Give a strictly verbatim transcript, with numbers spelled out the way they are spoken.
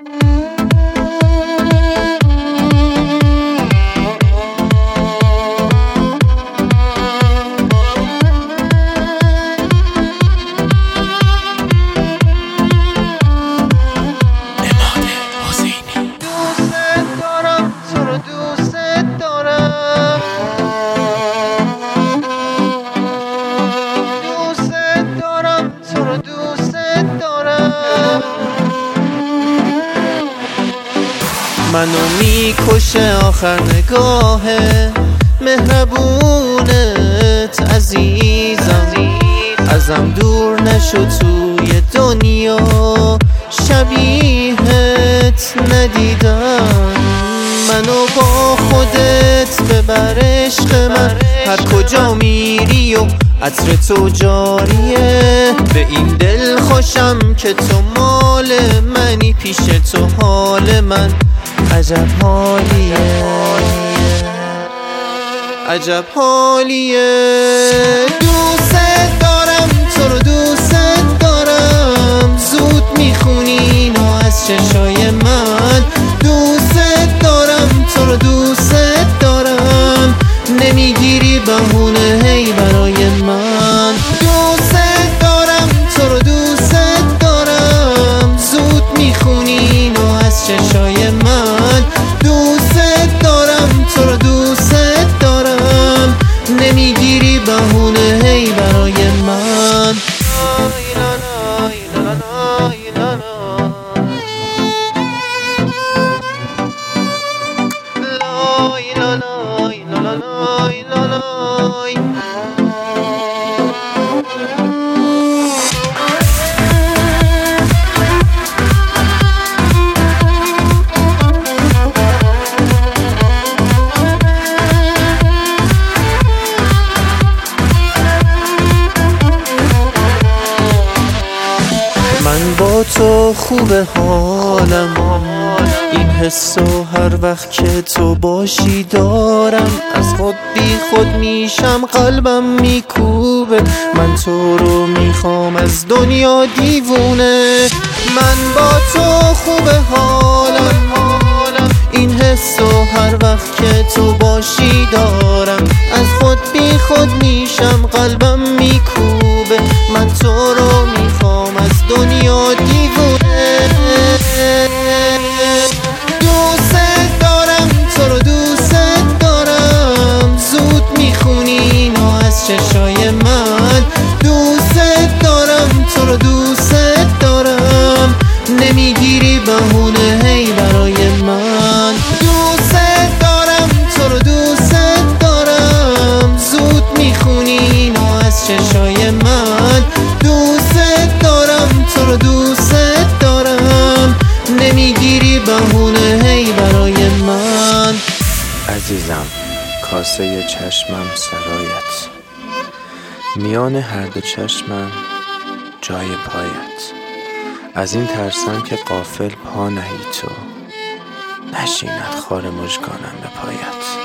منو میکشه آخر نگاه مهربونت عزیزم، ازم دور نشو توی دنیا، شبیهت ندیدم. منو با خودت ببر عشق من، هر کجا میری و عطر تو جاریه. به این دل خوشم که تو مال منی، پیش تو حال من عجب حالیه، عجب حالیه. دوست دارم تو رو، دوست دارم، زود میخونی اینو از چشای من. دوست دارم تو رو، دوست دارم، نمیگیری بهونه هی برای من. دوست دارم تو رو، دوست دارم، زود میخونی اینو از چشای من. دوست دارم تو رو، دوست دارم، نمیگیری بهونه هی برای من. من با تو خوب حالم، این حسو هر وقت که تو باشی دارم. از خود بی خود میشم، قلبم میکوبه، من تو رو میخوام از دنیا دیوونه. من با تو خوب حالم، این حسو هر وقت که تو باشی دارم. از خود بی خود میشم، قلبم میکوبه، من تو رو میخوام از دنیا دیوونه. دوست دارم تو رو، دوست دارم، زود میخونی اینو از چشای من. دوست دارم تو رو، دوست دارم، نمیگیری بهونه هی برای من. دوست دارم تو رو، دوست دارم، زود میخونی اینو از چشای من. دوست دارم تو رو، دوست دارم، نمیگیری بهونه هی برای من. عزیزم کاسه چشمم سرایت، میان هر دو چشمم جای پایت. از این ترسم که غافل پا نهی تو، نشیند خار مژگانم به پایت.